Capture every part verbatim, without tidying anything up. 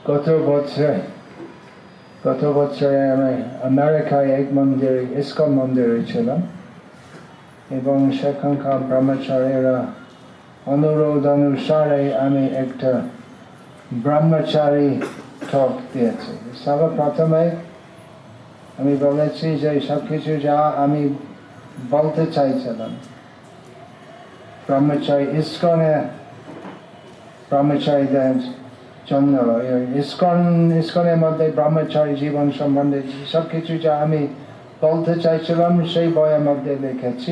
গত বছর গত বছরে আমি আমেরিকায় এক মন্দিরে ইসকন মন্দিরে ছিলাম এবং সেখানকার ব্রহ্মচারীরা অনুরোধ অনুসারে আমি একটা ব্রহ্মচারী টক দিয়েছি। সর্বপ্রথমে আমি বলেছি যে সব কিছু যা আমি বলতে চাইছিলাম ব্রহ্মচারী ইসকনের ব্রহ্মচারীদের জন্য ইসকন ইসকনের মধ্যে ব্রহ্মচারী জীবন সম্বন্ধে সব কিছু যা আমি বলতে চাইছিলাম সেই বইয়ের মধ্যে লিখেছি।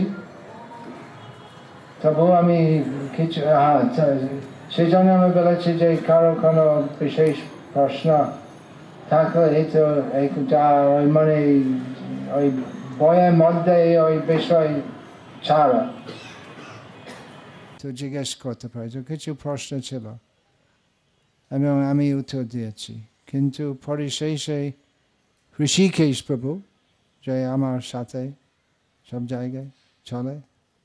তবু আমি কিছু হ্যাঁ সেই জন্য আমি বলেছি যে কারো কোনো বিশেষ প্রশ্ন থাকলে তো যা ওই মানে ওই বইয়ের মধ্যে ওই বিষয় ছাড়া তো জিজ্ঞেস করতে পারে। তো কিছু প্রশ্ন ছিল এবং আমি উত্তর দিয়েছি, কিন্তু পরিশেষে ঋষিকেশ প্রভু যে আমার সাথে সব জায়গায় চলে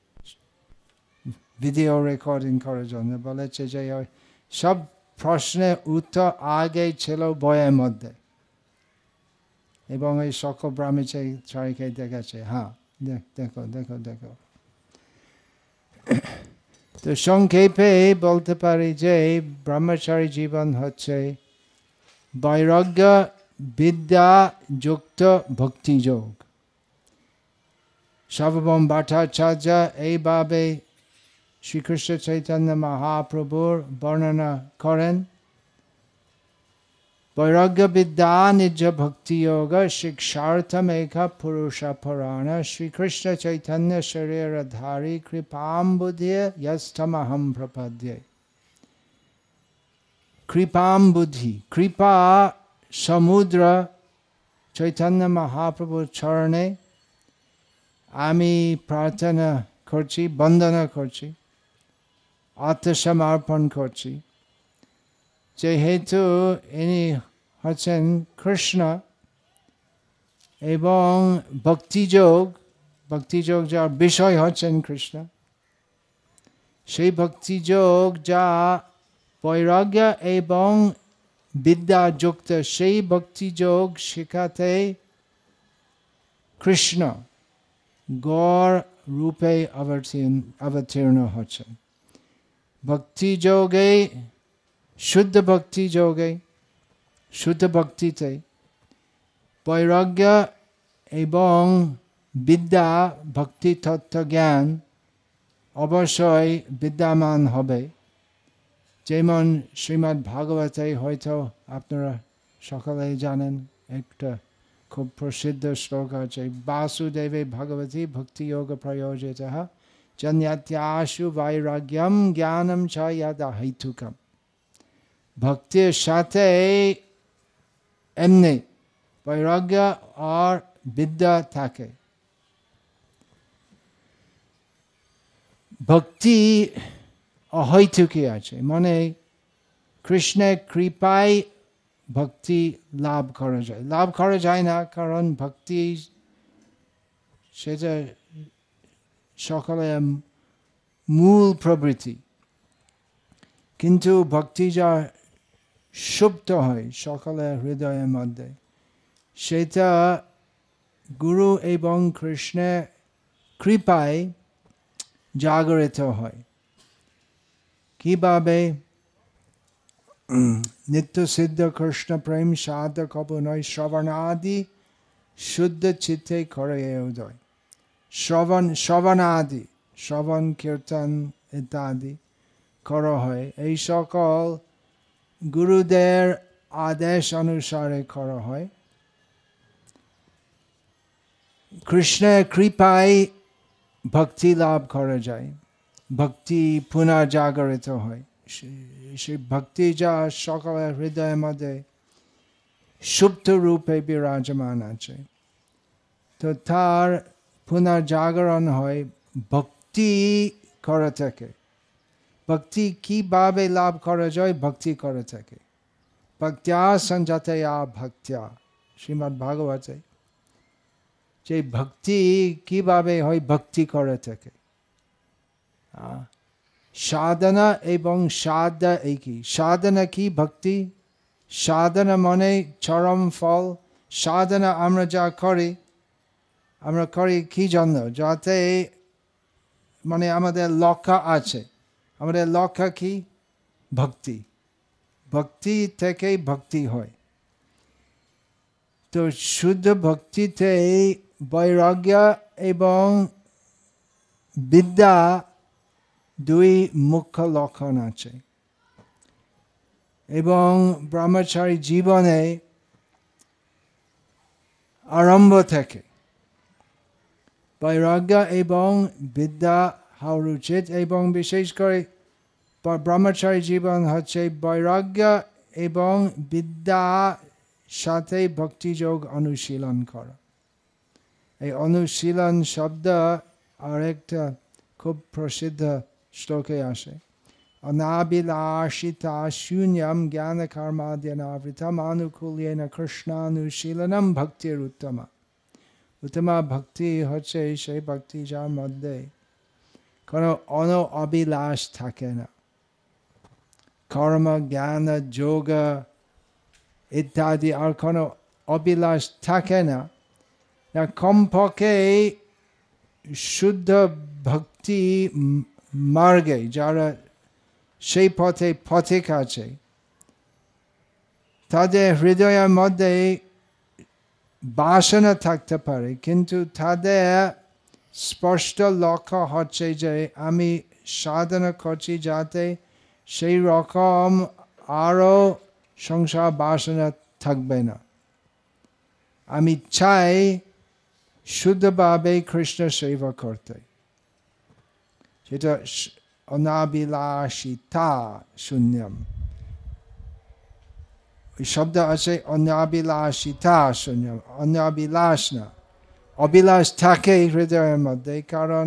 ভিডিও রেকর্ডিং করার জন্য বলেছে যে সব প্রশ্নের উত্তর আগে ছিল বইয়ের মধ্যে এবং এই সকল ব্রহ্মচারীকে দেখেছে। হ্যাঁ দেখো দেখো দেখো তো সংক্ষেপে বলতে পারি যে ব্রহ্মচারী জীবন হচ্ছে বৈরাগ্য বিদ্যা যুক্ত ভক্তিযোগ। সার্বভৌম ভট্টাচার্য এইভাবে শ্রীকৃষ্ণ চৈতন্য মহাপ্রভুর বর্ণনা করেন। বৈরাগ্য বিদ্যা নিজ ভক্তি যোগ শিক্ষার্থম এক পুরুষ পুরাণ শ্রীকৃষ্ণ চৈতন্য শরীরধারী কৃপাম্বুধে यस्थमहं प्रपद्ये। কৃপাম্বুধি কৃপা সমুদ্র চৈতন্য মহাপ্রভুর চরণে আমি প্রার্থনা করছি, বন্দনা করছি, আত্মসমর্পণ করছি। যেহেতু ইনি হচ্ছেন কৃষ্ণ এবং ভক্তিযোগ ভক্তিযোগ যার বিষয় হচ্ছেন কৃষ্ণ, সেই ভক্তিযোগ যা বৈরাগ্য এবং বিদ্যাযুক্ত, সেই ভক্তিযোগ শেখাতে কৃষ্ণ গৌর রূপে অবতীর্ণ হচ্ছেন। ভক্তিযোগে শুদ্ধ ভক্তিযোগে শুদ্ধ ভক্তিতে বৈরাগ্য এবং বিদ্যা ভক্তি তত্ত্ব জ্ঞান অবশ্যই বিদ্যমান হবে। যেমন শ্রীমদ্ ভাগবতে হয়তো আপনারা সকলে জানেন একটা খুব প্রসিদ্ধ শ্লোক আছে, বাসুদেবে ভগবতী ভক্তি যোগ প্রয়োজিত জন্যাত্যাশু বৈরাগ্যম জ্ঞানম চ যদা হেতুকম। ভক্তির সাথে এমনি বৈরাগ্য আর বিদ্যা থাকে। ভক্তি অহৈতুকী আছে, মানে কৃষ্ণের কৃপায় ভক্তি লাভ করা যায়। লাভ করা যায় না, কারণ ভক্তি সেটা সকলের মূল প্রবৃত্তি, কিন্তু ভক্তি যা সুপ্ত হয় সকলের হৃদয়ের মধ্যে, সেটা গুরু এবং কৃষ্ণের কৃপায় জাগরিত হয়। কিভাবে? নিত্য সিদ্ধ কৃষ্ণ প্রেম সাধক কবু নয় শ্রবণাদি শুদ্ধ চিত্তে করে উদয়। শ্রবণ শ্রবণাদি শ্রবণ কীর্তন ইত্যাদি করা হয়, এই সকল গুরুদের আদেশ অনুসারে করা হয়। কৃষ্ণের কৃপায় ভক্তি লাভ করা যায়, ভক্তি পুনর্জাগরিত হয়। সেই ভক্তি যা সকলের হৃদয়ের মধ্যে সুপ্ত রূপে বিরাজমান আছে, তো তার পুনর্জাগরণ হয় ভক্তি করা থেকে। ভক্তি কিভাবে লাভ করা যায়? ভক্তি করা থেকে। ভক্ত্যা সঞ্জাতয়া ভক্ত্যা, শ্রীমদ্ ভাগবতে যে ভক্তি কিভাবে হয়? ভক্তি করা থেকে। সাধনা এবং সাধনা একই। সাধনা কি? ভক্তি। সাধনা মানে চরম ফল। সাধনা আমরা যা করি, আমরা করি কি জন্য? যাতে মানে আমাদের লক্ষ্য আছে। আমাদের লক্ষ্য কি? ভক্তি। ভক্তি থেকে ভক্তি হয়। তো শুদ্ধ ভক্তিতে বৈরাগ্য এবং বিদ্যা দুই মুখ্য লক্ষণ আছে। এবং ব্রহ্মচারী জীবনে আরম্ভ থেকে বৈরাগ্য এবং বিদ্যা হওয়া উচিত। এবং বিশেষ করে ব্রহ্মচারী জীবন হচ্ছে বৈরাগ্য এবং বিদ্যা সাথে ভক্তিযোগ অনুশীলন করা। এই অনুশীলন শব্দ আরেকটা খুব প্রসিদ্ধ শ্লোকে আসে, অনাবিলাসিতা শূন্যম জ্ঞান কর্মাদ্যনাবৃতম আনুকূল্যেন কৃষ্ণানুশীলনম ভক্তির উত্তমা। উত্তমা ভক্তি হচ্ছে সেই ভক্তি যার মধ্যে কোনো অন অবিলাস থাকে না। কর্ম, জ্ঞান, যোগ ইত্যাদি আর কোনো অবিলাস থাকে না। কমপক্ষে শুদ্ধ ভক্তি মার্গে যারা সেই পথে পথিক আছে, তাদের হৃদয়ের মধ্যে বাসনা থাকতে পারে, কিন্তু তাদের স্পষ্ট লক্ষ্য হচ্ছে যে আমি সাধনা করছি যাতে সেই রকম আরো সংসার বাসনা থাকবে না। আমি চাই শুদ্ধভাবে কৃষ্ণ সেবা করতে। সেটা অনাবিলাসিতা শূন্যম। ওই শব্দ আছে অনাবিলাসিতা শূন্যম, অনাবিলাস না। অবিলাস থাকে হৃদয়ের মধ্যে, কারণ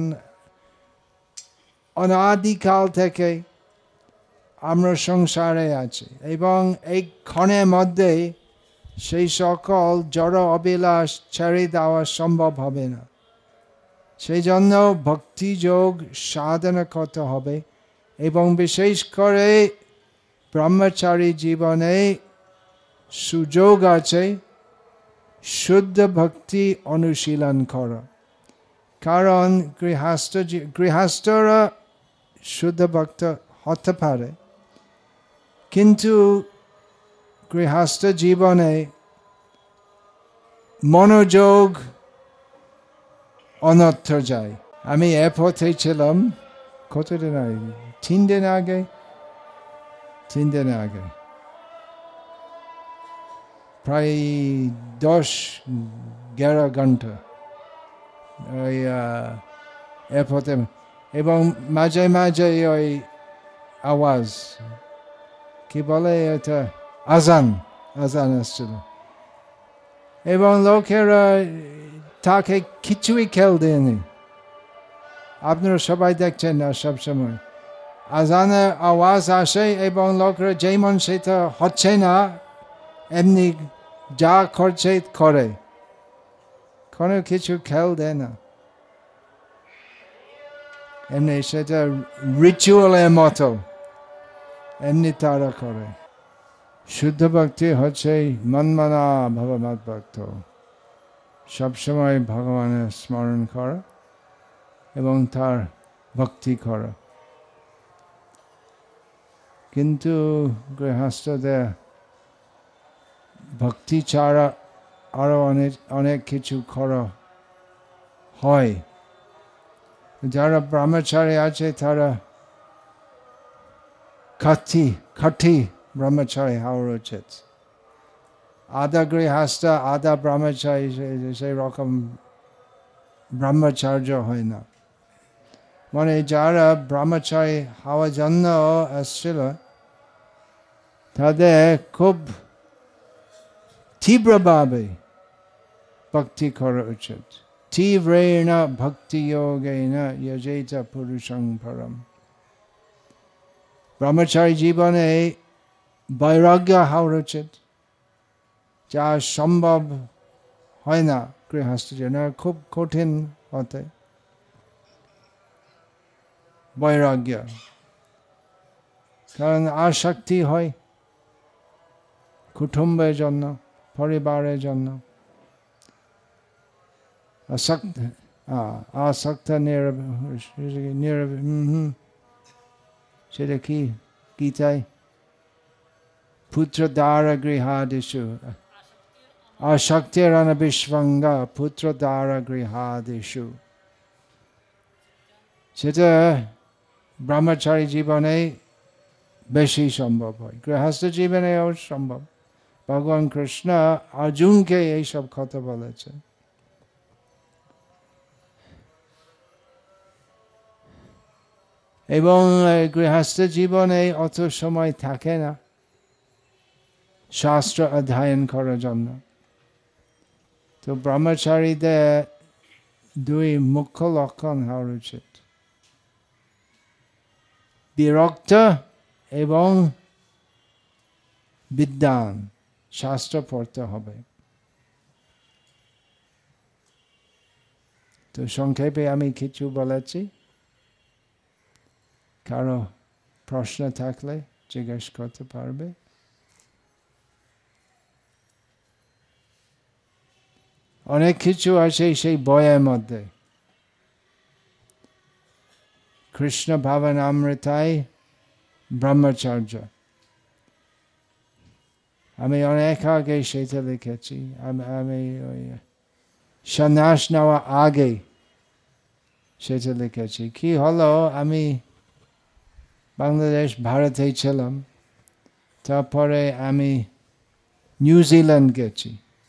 অনাদিকাল থেকে আমরা সংসারে আছি এবং এই ক্ষণের মধ্যে সেই সকল জড় অবিলাস ছেড়ে দেওয়া সম্ভব হবে না। সেই জন্য ভক্তিযোগ সাধনা করতে হবে এবং বিশেষ করে ব্রহ্মচারী জীবনে সুযোগ আছে শুদ্ধ ভক্তি অনুশীলন করা। কারণ গৃহস্থ গৃহস্থরা শুদ্ধ ভক্ত হতে পারে, কিন্তু গৃহস্থ জীবনে মনোযোগ অন্যত্র যায়। আমি এ পথে ছিলাম কতদিন আগে, তিন দিন আগে তিন দিন আগে প্রায় দশ এগারো ঘন্টা ওই এ পথে, এবং মাঝে মাঝে ওই আওয়াজ কি বলে এটা, আজান আজান আসছিল, এবং লোকেরা তাকে কিছুই খেয়াল দেয়নি। আপনারা সবাই দেখছেন না, সবসময় আজানের আওয়াজ আসে এবং লোকেরা যেমন সেটা হচ্ছে না এমনি যা করছে করে, কোনো কিছু খেয়াল দেয় না। এমনি সেটা রিচুয়ালের মতো এমনি তারা করে। শুদ্ধ ভক্তি হচ্ছে মনমনা ভগবত ভক্ত, সবসময় ভগবানের স্মরণ করা এবং তার ভক্তি করা। কিন্তু গৃহস্থদের ভক্তি ছাড়া আরো অনেক অনেক কিছু করা হয়। যারা ব্রহ্মচারী আছে তারা খাঁটি খাঁটি ব্রহ্মচারী হওয়া উচিত। আধা গৃহস্থ আধা ব্রহ্মচারী সেই রকম ব্রহ্মচার্য হয় না। মানে যারা ব্রহ্মচারী হওয়ার জন্য আসছিল তাদের খুব তীব্রভাবে ভক্তি করা উচিত। তীব্রেণ ভক্তি যোগেন যজেত পুরুষং পরম। ব্রহ্মচারী জীবনে বৈরাগ্য হওয়া উচিত, যা সম্ভব হয় না গৃহস্থ জীবনে, খুব কঠিন হতে। বৈরাগ্য, কারণ আসক্তি হয়, কুটুম্বের জন্য, পরিবারের জন্য। আসক্ত আসক্ত নির সেটা কি গীতায় পুত্র দ্বারা গৃহাদিষু আসক্তির অনবিশ্বঙ্গা পুত্র দ্বারা গৃহাদিষু। সেটা ব্রহ্মচারী জীবনে বেশি সম্ভব হয়, গৃহস্থ জীবনেও সম্ভব। ভগবান কৃষ্ণ অর্জুনকে এইসব কথা বলেছে। এবং গৃহস্থ জীবনে অত সময় থাকে না শাস্ত্র অধ্যয়ন করার জন্য। তো ব্রহ্মচারীদের দুই মুখ্য লক্ষণ হওয়া উচিত, বিরক্ত এবং বিদ্বান, শাস্ত্র পড়তে হবে। তো সংক্ষেপে আমি কিছু বলেছি, কারো প্রশ্ন থাকলে জিজ্ঞেস করতে পারবে। অনেক কিছু আছে সেই বইয়ের মধ্যে, কৃষ্ণ ভাবনামৃতায় ব্রহ্মচর্য, আমি অনেক আগে সেটা লিখেছি। আমি ওই সন্ন্যাস নেওয়া আগে সেটা লিখেছি। কি হলো, আমি বাংলাদেশ ভারতে ছিলাম, তারপরে আমি নিউজিল্যান্ড গেছি।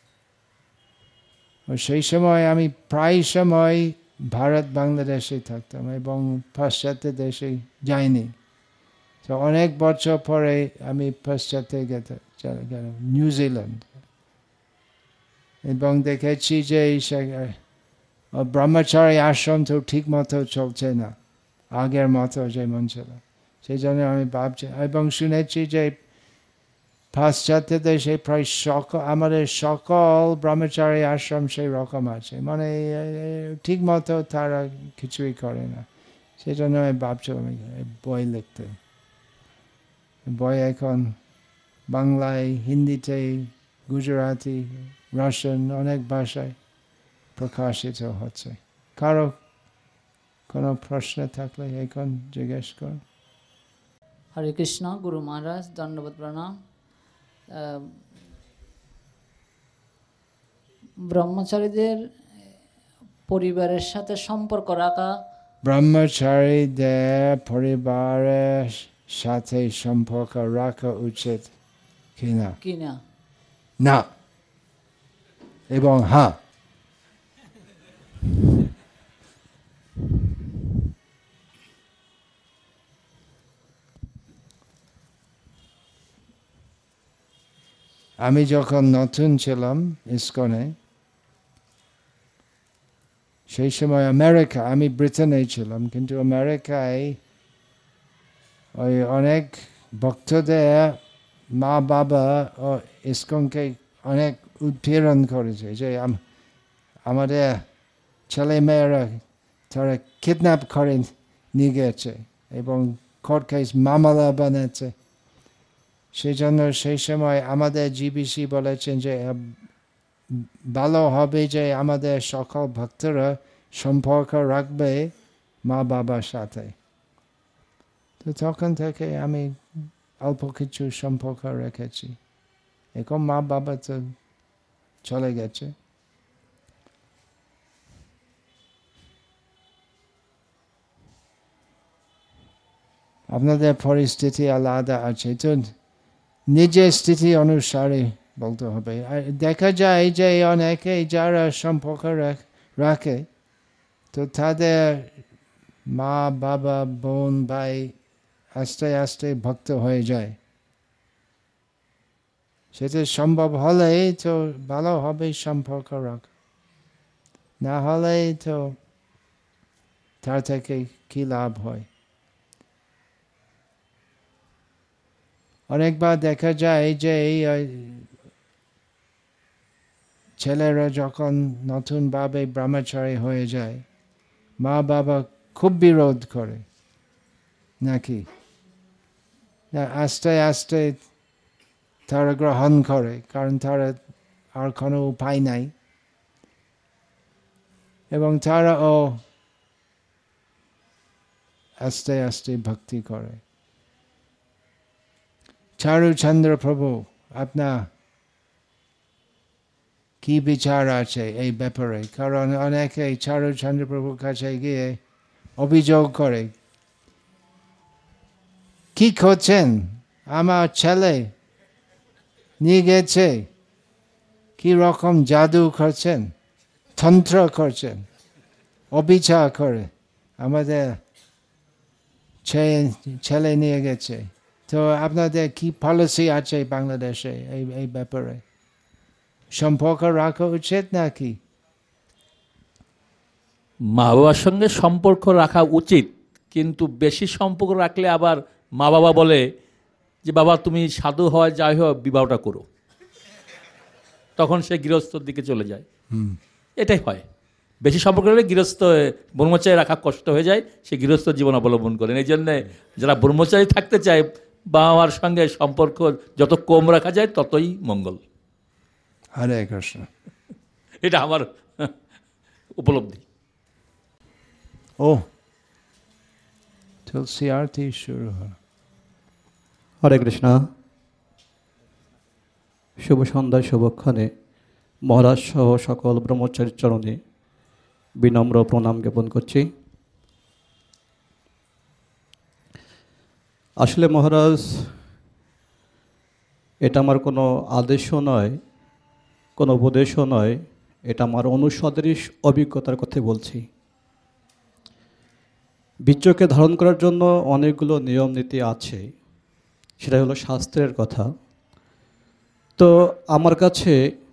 সেই সময় আমি প্রায় সময় ভারত বাংলাদেশে থাকতাম এবং পাশ্চাত্য দেশে যাইনি। তো অনেক বছর পরে আমি পাশ্চাত্যে গেলাম, নিউজিল্যান্ড, এবং দেখেছি যে ব্রহ্মচারী আশ্রম তো ঠিক মতো চলছে না, আগের মতো যেমন ছিল। সেই জন্য আমি ভাবছি এবং শুনেছি যে পাশ্চাত্য দেশে প্রায় সকল আমাদের সকল ব্রহ্মচারী আশ্রম সেই রকম আছে, মানে ঠিক মতো তারা কিছুই করে না। সেই জন্য আমি ভাবছিলাম বই লিখতে। বই এখন বাংলায়, হিন্দিতে, গুজরাটি, রাশিয়ান অনেক ভাষায় প্রকাশিত হচ্ছে। কারো কোনো প্রশ্ন থাকলে এখন জিজ্ঞেস করুন। হরে কৃষ্ণ। গুরু মহারাজ দণ্ডবোধ প্রণাম। ব্রহ্মচারীদের পরিবারের সাথে সম্পর্ক রাখা, ব্রহ্মচারীদের পরিবারের সাথে সম্পর্ক রাখা উচিত কিনা? কিনা না এবং হ্যাঁ। আমি যখন নতুন ছিলাম ইসকনে, সেই সময় আমেরিকা, আমি ব্রিটেনে ছিলাম, কিন্তু আমেরিকায় ওই অনেক ভক্তদের মা বাবা ও ইসকনকে অনেক উৎপীড়ন করেছে, যে আমাদের ছেলে মেয়েরা তারা কিডন্যাপ করে নিয়ে গেছে এবং কোর্ট কেস মামলা বানাচ্ছে। সেই জন্য সেই সময় আমাদের জিবিসি বলেছেন যে ভালো হবে যে আমাদের সকল ভক্তরা সম্পর্ক রাখবে মা বাবার সাথে। তো তখন থেকে আমি অল্প কিছু সম্পর্ক রেখেছি। এখন মা বাবা তো চলে গেছে। আপনাদের পরিস্থিতি আলাদা আছে, তো নিজের স্থিতি অনুসারে বলতে হবে। আর দেখা যায় যে অনেকে যারা সম্পর্ক রাখে, তো তাদের মা বাবা বোন ভাই আস্তে আস্তে ভক্ত হয়ে যায়। সেটা সম্ভব হলে তো ভালো হবে সম্পর্ক রাখা, না হলে তো তার থেকে কি লাভ হয়? অনেকবার দেখা যায় যে ছেলেরা যখন নতুন ভাবে ব্রহ্মচারী হয়ে যায়, মা বাবা খুব বিরোধ করে, নাকি না আস্তে আস্তে তারা গ্রহণ করে, কারণ তারা আর কোনো উপায় নাই, এবং তারাও আস্তে আস্তে ভক্তি করে। চারুচন্দ্র প্রভু, আপনার কি বিচার আছে এই ব্যাপারে? কারণ অনেকে চারুচন্দ্র প্রভুর কাছে গিয়ে অভিযোগ করে, কি করছেন, আমার ছেলে নিয়ে গেছে, কি রকম জাদু করছেন, তন্ত্র করছেন, অবিচার করে আমাদের ছেলে নিয়ে গেছে। তো আপনাদের কি পলিসি আছে বাংলাদেশে এই এই ব্যাপারে? সম্পর্ক রাখা উচিত নাকি? মা বাবার সঙ্গে সম্পর্ক রাখা উচিত, কিন্তু বেশি সম্পর্ক রাখলে আবার মা বাবা বলে যে বাবা তুমি সাধু হওয়া যাই হোক বিবাহটা করো, তখন সে গৃহস্থর দিকে চলে যায়। এটাই হয়, বেশি সম্পর্ক রাখলে গৃহস্থ ব্রহ্মচারী রাখা কষ্ট হয়ে যায়, সে গৃহস্থ জীবন অবলম্বন করেন। এই জন্যে যারা ব্রহ্মচারী থাকতে চায় বাবা মার সঙ্গে সম্পর্ক যত কম রাখা যায় ততই মঙ্গল। হরে কৃষ্ণ। এটা আমার উপলব্ধি। ও তুলসী আরতি শুরু হয়। হরে কৃষ্ণ। শুভ সন্ধ্যায় শুভক্ষণে মহারাজ সহ সকল ব্রহ্মচারীর চরণে বিনম্র প্রণাম জ্ঞাপন করছি। আসলে মহারাজ, এটা আমার কোনো আদেশও নয়, কোনো উপদেশও নয়, এটা আমার অনুসদৃশ অভিজ্ঞতার কথা বলছি। বীর্যকে ধারণ করার জন্য অনেকগুলো নিয়ম নীতি আছে, সেটা হলো শাস্ত্রের কথা। তো আমার কাছে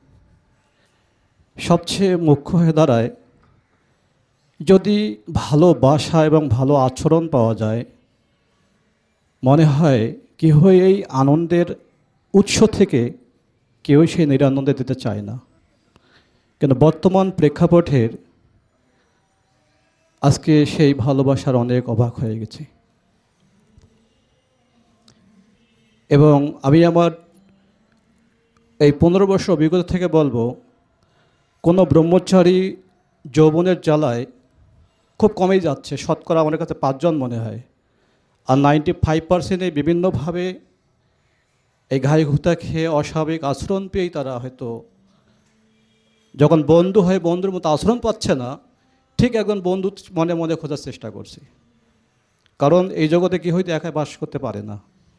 সবচেয়ে মুখ্য হয়ে দাঁড়ায় যদি ভালোবাসা এবং ভালো আচরণ পাওয়া যায়। মনে হয় কেউই এই আনন্দের উৎস থেকে কেউই সেই নিরানন্দে দিতে চায় না, কিন্তু বর্তমান প্রেক্ষাপটের আজকে সেই ভালোবাসার অনেক অবাক হয়ে গেছে। এবং আমি আমার এই পনেরো বছর অভিজ্ঞতা থেকে বলবো, কোনো ব্রহ্মচারী যৌবনের জ্বালায় খুব কমেই যাচ্ছে, শতকরা আমার কাছে পাঁচজন মনে হয়। আর নাইনটি ফাইভ পার্সেন্টে বিভিন্নভাবে এই ঘাই ঘুতা খেয়ে অস্বাভাবিক আচরণ পেয়েই তারা হয়তো যখন বন্ধু হয়ে বন্ধুর মতো আচরণ পাচ্ছে না, ঠিক একজন বন্ধু মনে মনে খোঁজার চেষ্টা করছে। কারণ এই জগতে কি হয়তো একাই বাস করতে পারে না।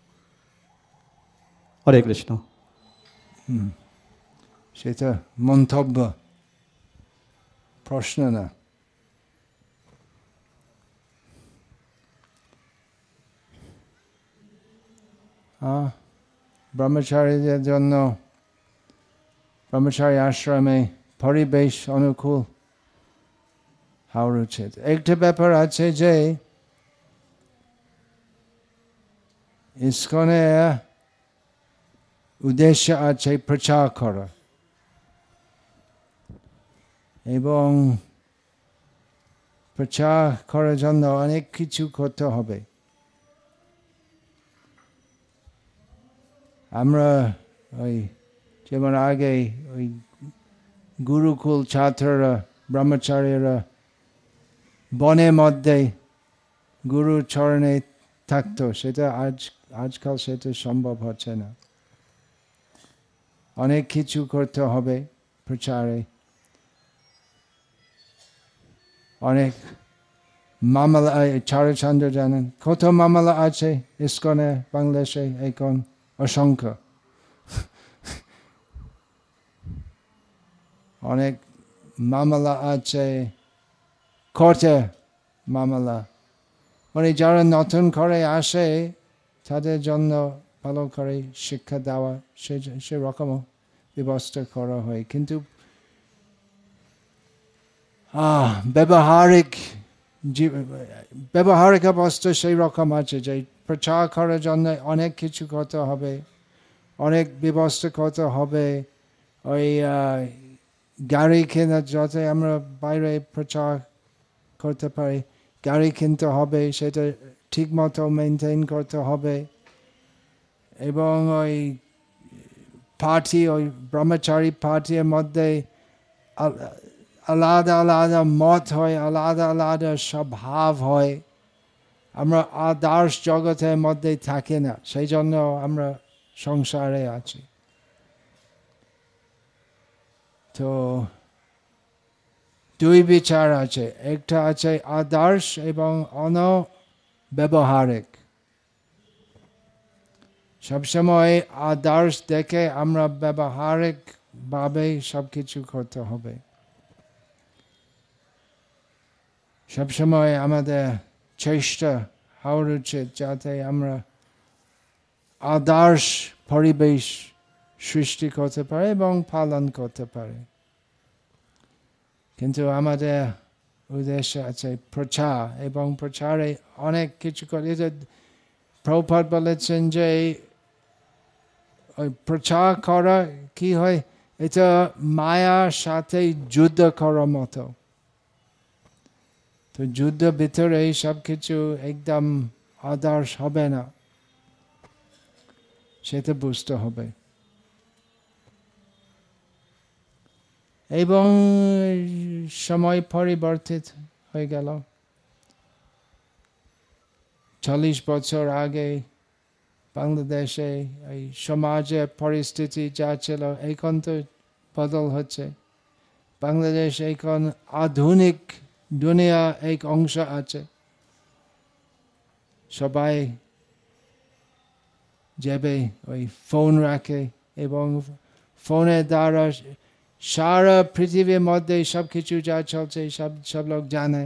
হরে কৃষ্ণ। হুম সেটা মন্তব্য, প্রশ্ন না। ব্রহ্মচারীদের জন্য ব্রহ্মচারী আশ্রমে পরিবেশ অনুকূল হওয়া উচিত। একটা ব্যাপার আছে যে ইসকনে উদ্দেশ্য আছে প্রচার করা, এবং প্রচার করার জন্য অনেক কিছু করতে হবে। আমরা ওই যেমন আগে ওই গুরুকুল ছাত্ররা ব্রহ্মচারীরা বনের মধ্যে গুরু চরণে থাকতো, সেটা আজ আজকাল সেটা সম্ভব হচ্ছে না। অনেক কিছু করতে হবে প্রচারে। অনেক মামলা, চারুচন্দ্র জানেন কত মামলা আছে ইসকনে বাংলাদেশে এখন? অসংখ্য। অনেক মামলা আছে, কোর্টে মামলা। মানে যারা নতুন করে আসে তাদের জন্য ভালো করে শিক্ষা দেওয়া, সে সেরকম ব্যবস্থা করা হয়। কিন্তু আহ ব্যবহারিক ব্যবহারিক অবস্থা সেই রকম আছে যে প্রচার করার জন্য অনেক কিছু করতে হবে, অনেক ব্যবস্থা করতে হবে। ওই গাড়ি কেনা, যাতে আমরা বাইরে প্রচার করতে পারি, গাড়ি কিনতে হবে, সেটা ঠিক মতো মেনটেন করতে হবে। এবং ওই পার্টি, ওই ব্রহ্মচারী পার্টির মধ্যে আলাদা আলাদা মত হয়, আলাদা আলাদা স্বভাব হয়। আমরা আদর্শ জগতের মধ্যে থাকি না, সেই জন্য আমরা সংসারে আছি। তো দুই বিচার আছে, একটা আছে আদর্শ এবং অনব্যবহারিক। সবসময় আদর্শ দেখে আমরা ব্যবহারিক ভাবে সবকিছু করতে হবে। সবসময় আমাদের চেষ্টা হওয়া উচিত যাতে আমরা আদর্শ পরিবেশ সৃষ্টি করতে পারি এবং পালন করতে পারি। কিন্তু আমাদের উদ্দেশ্য আছে প্রচার, এবং প্রচারে অনেক কিছু করে। প্রভুপাদ বলেছেন যে ওই প্রচার করা কি হয়, এটা মায়ার সাথে যুদ্ধ করার মতো। তো যুদ্ধ ভিতরে সব কিছু একদম আদর্শ হবে না, সেটা বুঝতে হবে। এবং সময় পরিবর্তিত হয়ে গেল। চল্লিশ বছর আগে বাংলাদেশে এই সমাজের পরিস্থিতি যা ছিল, এখন তো বদল হচ্ছে। বাংলাদেশ এখন আধুনিক দুনিয়া এক অংশ আছে। সবাই যাবে ওই ফোন রাখে এবং ফোনের দ্বারা সারা পৃথিবীর মধ্যে সব কিছু যা চলছে সব সব লোক জানে।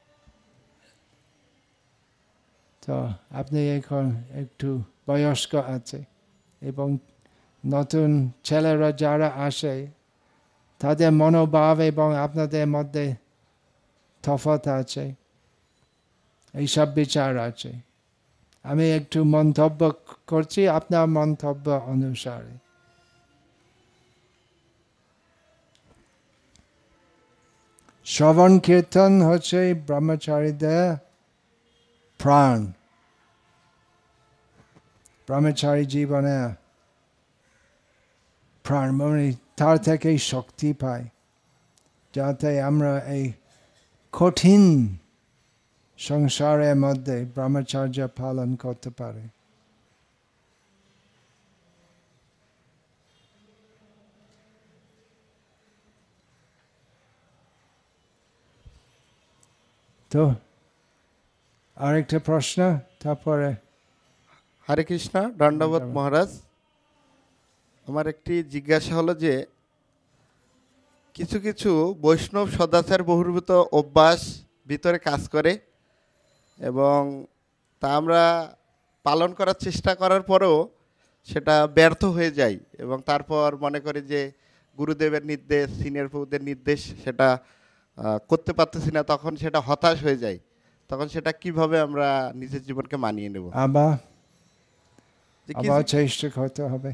তো আপনি এখন একটু বয়স্ক আছে এবং নতুন ছেলেরা যারা আসে তাদের মনোভাব এবং আপনাদের মধ্যে তফাৎ আছে, এইসব বিচার আছে। আমি একটু মন্তব্য করছি আপনার মন্তব্য অনুসারে। শ্রবণ কীর্তন হচ্ছে ব্রহ্মচারীদের প্রাণ, ব্রহ্মচারী জীবনে প্রাণ, মানে তার থেকে শক্তি পাই যাতে আমরা এই কঠিন সংসারের মধ্যে ব্রহ্মচর্য পালন করতে পারি। তো আরেকটা প্রশ্ন, তারপরে হরে কৃষ্ণ, দণ্ডবোধ মহারাজ। আমার একটি জিজ্ঞাসা হলো যে কিছু কিছু বৈষ্ণব সদাচার বহির্ভূত অভ্যাস ভিতরে কাজ করে এবং তা আমরা পালন করার চেষ্টা করার পরেও সেটা ব্যর্থ হয়ে যায় এবং তারপর মনে করি যে গুরুদেবের নির্দেশ, সিনিয়র প্রভুদের নির্দেশ সেটা করতে পারতেছি না, তখন সেটা হতাশ হয়ে যায়। তখন সেটা কিভাবে আমরা নিজের জীবনকে মানিয়ে নেব? আবার আবার চেষ্টা করতে হবে।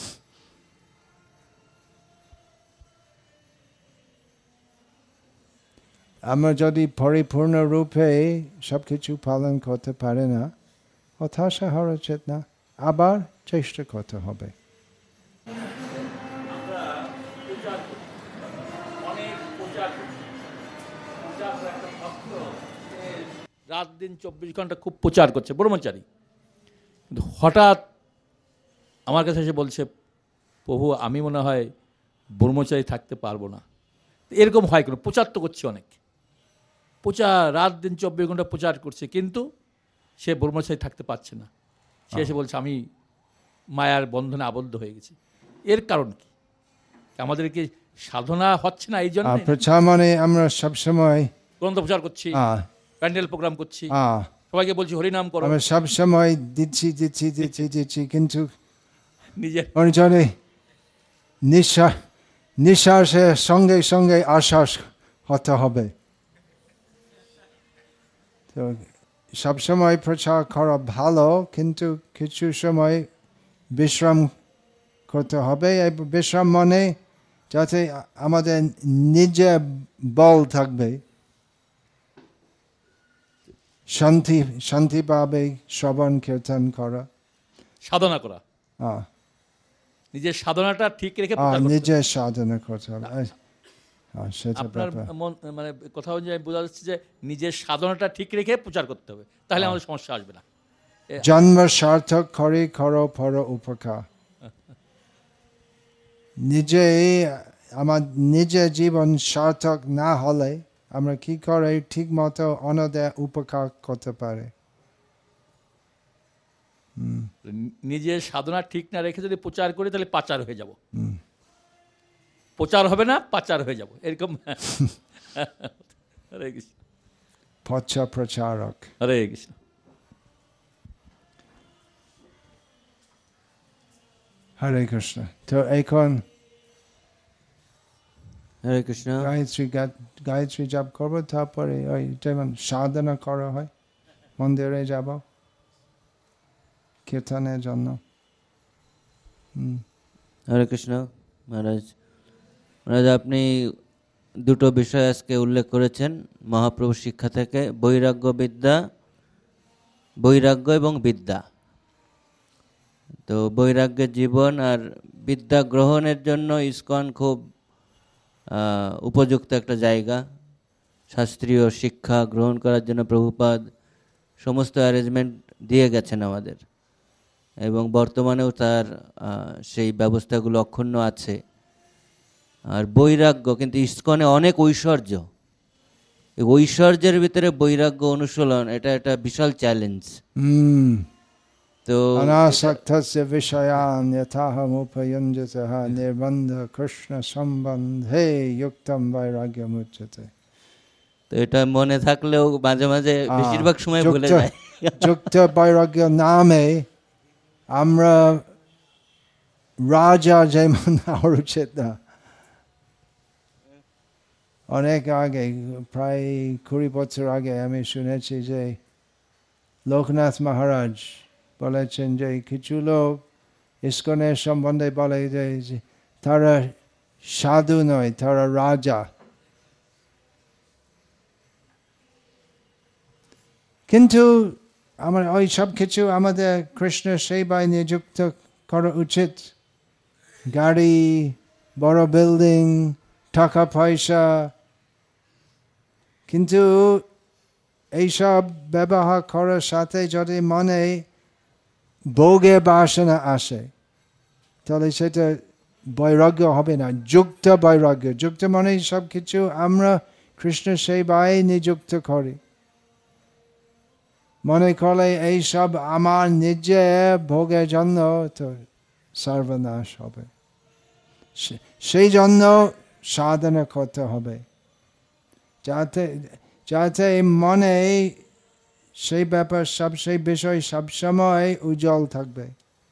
আমরা যদি পরিপূর্ণ রূপে সবকিছু পালন করতে পারে না, হতাশা হওয়া উচিত না, আবার চেষ্টা করতে হবে। রাত দিন চব্বিশ ঘন্টা খুব প্রচার করছে ব্রহ্মচারী, কিন্তু হঠাৎ আমার কাছে এসে বলছে, প্রভু আমি মনে হয় ব্রহ্মচারী থাকতে পারবো না। এরকম হয় কেন? প্রচার তো করছে অনেক, প্রচার রাত দিন চব্বিশ ঘন্টা প্রচার করছে, কিন্তু সে ব্রহ্মচারী থাকতে পারছে না। সে এসে বলছে আমি মায়ার বন্ধনে আবদ্ধ হয়ে গেছি। এর কারণ কি? আমাদের কি সাধনা হচ্ছে না এই জন্য? প্রচার মানে আমরা সবসময় গ্রন্থ প্রচার করছি, প্যান্ডেল প্রোগ্রাম করছি, সবাইকে বলছি হরিনাম করো, আমরা সবসময় দিচ্ছি দিচ্ছি দিচ্ছি দিচ্ছি কিন্তু নিজের অঞ্চলে নিঃশ্বাস নিঃশ্বাসের সঙ্গে সঙ্গে আশ্বাস হতে হবে। তো সবসময় প্রচার করা ভালো, কিন্তু কিছু সময় বিশ্রাম করতে হবে। এই বিশ্রাম মানে যাতে আমাদের নিজের বল থাকবে, শান্তি শান্তিভাবে শ্রবণ কীর্তন করা, সাধনা করা। নিজের সাধনাটা ঠিক রেখে আহ, প্রচার করতে হবে। নিজের সাধনা করতে হবে আহ, আহ, সেটা আপনার ব্যাপার। মন মানে কথা অনুযায়ী বোঝা যাচ্ছে যে নিজের সাধনাটা ঠিক রেখে প্রচার করতে হবে, তাহলে আমাদের সমস্যা আসবে না। জন্ম সার্থক করি করো পর উপকার। নিজে আমার নিজের জীবন সার্থক না হলে আমরা কি করে ঠিক মতো অন্যদের উপকার করতে পারে? নিজের সাধনা ঠিক না রেখে যদি প্রচার করি তাহলে পাচার হয়ে যাব, প্রচার হবে না, পাচার হয়ে যাব, এরকম। হরে কৃষ্ণ, পথ প্রচারক। হরে কৃষ্ণ। হরে কৃষ্ণ। তো এখন হরে কৃষ্ণ। গায়ত্রী গায়ত্রী জপ করবো, তারপরে ওই যেমন সাধনা করা হয় মন্দিরে যাব কীর্তনের জন্য। হুম। হরে কৃষ্ণ মহারাজ। মহারাজ, আপনি দুটো বিষয় আজকে উল্লেখ করেছেন মহাপ্রভু শিক্ষা থেকে, বৈরাগ্য বিদ্যা, বৈরাগ্য এবং বিদ্যা। তো বৈরাগ্যের জীবন আর বিদ্যা গ্রহণের জন্য ইসকন খুব উপযুক্ত একটা জায়গা। শাস্ত্রীয় শিক্ষা গ্রহণ করার জন্য প্রভুপাদ সমস্ত অ্যারেঞ্জমেন্ট দিয়ে গেছেন আমাদের, এবং বর্তমানেও তার সেই ব্যবস্থাগুলো অক্ষুণ্ণ আছে। আর বৈরাগ্য, কিন্তু ইসকনে অনেক ঐশ্বর্য, এই ঐশ্বর্যের ভিতরে বৈরাগ্য অনুশীলন, এটা একটা বিশাল চ্যালেঞ্জ। হুম। তো অনাসক্তস্য বিষয়ান যথাহম উপযুঞ্জতঃ নির্বন্ধ কৃষ্ণ সম্বন্ধে যুক্তম বৈরাগ্যমুচ্যতে। তো এটা মনে থাকলেও মাঝে মাঝে বেশিরভাগ সময় ভুলে যায়। যুক্ত বৈরাগ্য নামে আমরা রাজা যেমন হওয়ার উচিত না। অনেক আগে, প্রায় কুড়ি বছর আগে আমি শুনেছি যে লোকনাথ মহারাজ বলেছেন যে কিছু লোক ইসকনের সম্বন্ধে বলে যে তারা সাধু নয়, তারা রাজা। কিন্তু আমার ওই সব কিছু আমাদের কৃষ্ণ সেবায় নিযুক্ত করা উচিত। গাড়ি, বড় বিল্ডিং, টাকা পয়সা, কিন্তু এইসব ব্যবহার করার সাথে যদি মনে ভোগের বাসনা আসে তাহলে সেটা বৈরাগ্য হবে না, যুক্ত বৈরাগ্য। যুক্ত মানে সব কিছু আমরা কৃষ্ণ সেবায় নিযুক্ত করি, মনে করলে এইসব আমার নিজের ভোগের জন্য, তো সর্বনাশ হবে। সেই জন্য সাধনা করতে হবে, যাতে যাতে মনে সেই ব্যাপার সব, সেই বিষয় সবসময় উজ্জ্বল থাকবে।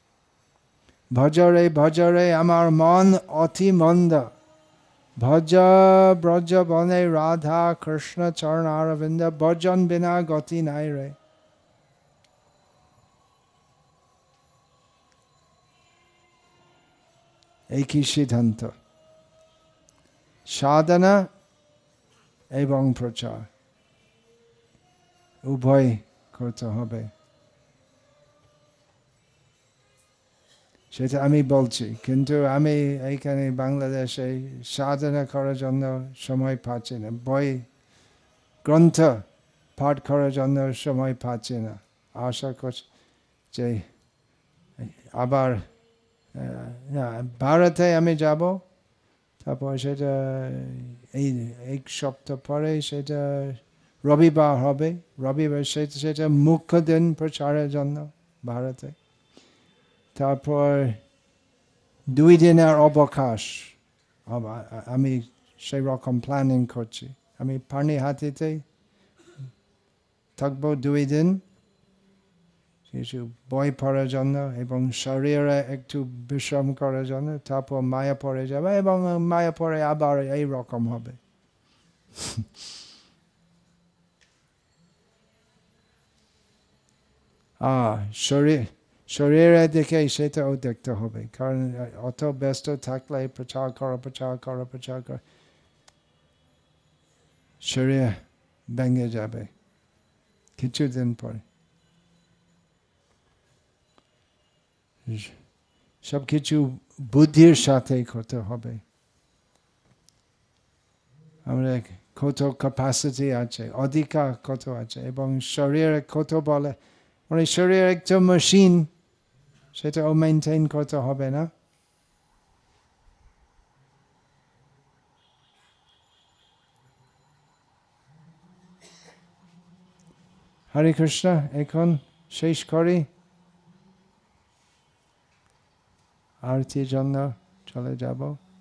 ভজরে ভজরে আমার মন অতি মন্দ, ভজ ব্রজ বনে রাধা কৃষ্ণ চরণ অরবিন্দ, ভজন বিনা গতি নাই রে। একই সিদ্ধান্ত, সাধনা এবং প্রচার উভয় করতে হবে। সেটা আমি বলছি, কিন্তু আমি এইখানে বাংলাদেশে সাধনা করার জন্য সময় পাচ্ছি না, বই গ্রন্থ পাঠ করার জন্য সময় পাচ্ছি না। আশা করছি যে আবার ভারতে আমি যাব, তারপর সেটা এই এক সপ্তাহ পরে সেটা রবিবার হবে। রবিবার সেটা সেটা মুখ্য দিন প্রচারের জন্য ভারতে। তারপর দুই দিনের অবকাশ, আমি সেই রকম প্ল্যানিং করছি। আমি পানিহাটিতে থাকবো দুই দিন, কিছু বই পড়ার জন্য এবং শরীরে একটু বিশ্রাম করার জন্য। তারপর মায়াপুরে যাবে এবং মায়াপুরে আবার এই রকম হবে। আহ শরীর শরীরের দিকে সেটাও দেখতে হবে, কারণ অত ব্যস্ত থাকলে প্রচার করা প্রচার করা প্রচার করা শরীর ভেঙে যাবে কিছুদিন পরে। সব কিছু বুদ্ধির সাথে করতে হবে। আমরা কত ক্যাপাসিটি আছে, অধিকার কত আছে, এবং শরীরে কত বলে, মানে শরীর একটা মেশিন, সেটাও মেনটেন করতে হবে না? হরে কৃষ্ণ, এখন শেষ করি, আরতির জন্য চলে যাব।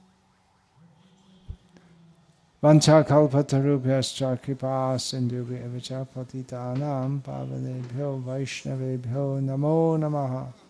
वंशाकल्पतरुभ्यश्च कृपा सिन्धुभ्यश्च पतितानां पावनेभ्यो वैष्णवेभ्यो नमो नमः।